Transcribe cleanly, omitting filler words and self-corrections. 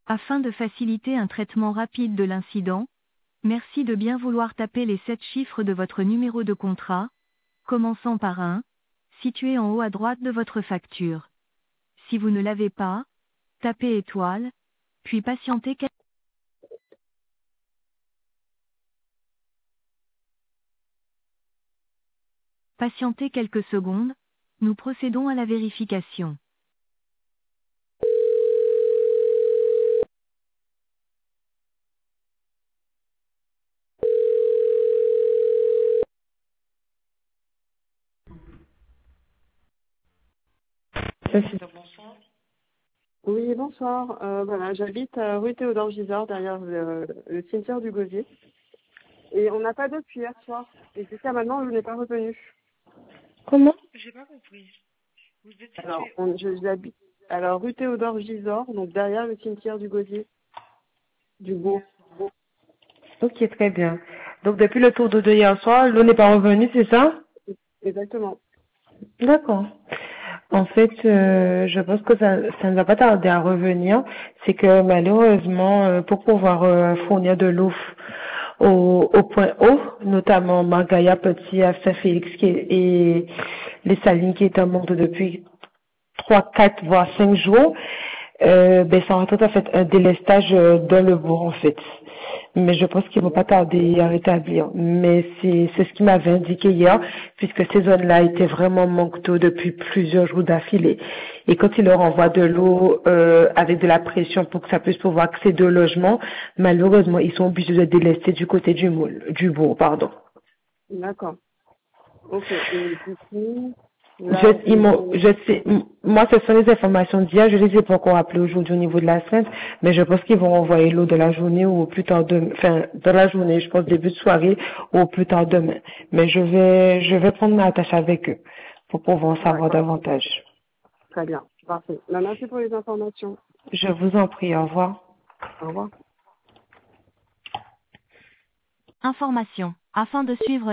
Afin de faciliter un traitement rapide de l'incident, merci de bien vouloir taper les 7 chiffres de votre numéro de contrat, commençant par 1, situé en haut à droite de votre facture. Si vous ne l'avez pas, tapez étoile, puis patientez quelques secondes, nous procédons à la vérification. Ça, c'est- Oui, bonsoir. Voilà, j'habite rue Théodore Gisors, derrière le cimetière du Gosier. Et on n'a pas d'eau depuis hier soir. Et jusqu'à maintenant, l'eau n'est pas revenue. Comment? Alors, j'habite rue Théodore Gisors, donc derrière le cimetière du Gosier, du Beau. Ok, très bien. Donc, depuis le tour de hier soir, l'eau n'est pas revenue, c'est ça? Exactement. D'accord. En fait, je pense que ça ne va pas tarder à revenir. C'est que malheureusement, pour pouvoir fournir de l'eau au point haut, notamment Margaya Petit à Saint-Félix et les Salines qui est en manque depuis 3, 4, voire 5 jours, ben ça représente en fait un délestage dans le bourg en fait. Mais je pense qu'ils vont pas tarder à rétablir. Mais c'est ce qu'ils m'avaient indiqué hier, puisque ces zones-là étaient vraiment en manque d'eau depuis plusieurs jours d'affilée. Et quand ils leur envoient de l'eau avec de la pression pour que ça puisse pouvoir accéder au logement, malheureusement ils sont obligés de délester du côté du bourg, pardon. D'accord. Ok. Et du coup, Je, là, je sais, moi, ce sont les informations d'hier. Je les ai pas encore appelées aujourd'hui au niveau de la semaine, mais je pense qu'ils vont envoyer l'eau de la journée ou au plus tard enfin, dans la journée, je pense début de soirée ou au plus tard demain. Mais je vais prendre ma tâche avec eux pour pouvoir en savoir d'accord. davantage. Très bien. Parfait. Bah, merci pour les informations. Je vous en prie, au revoir. Au revoir. Information. Afin de suivre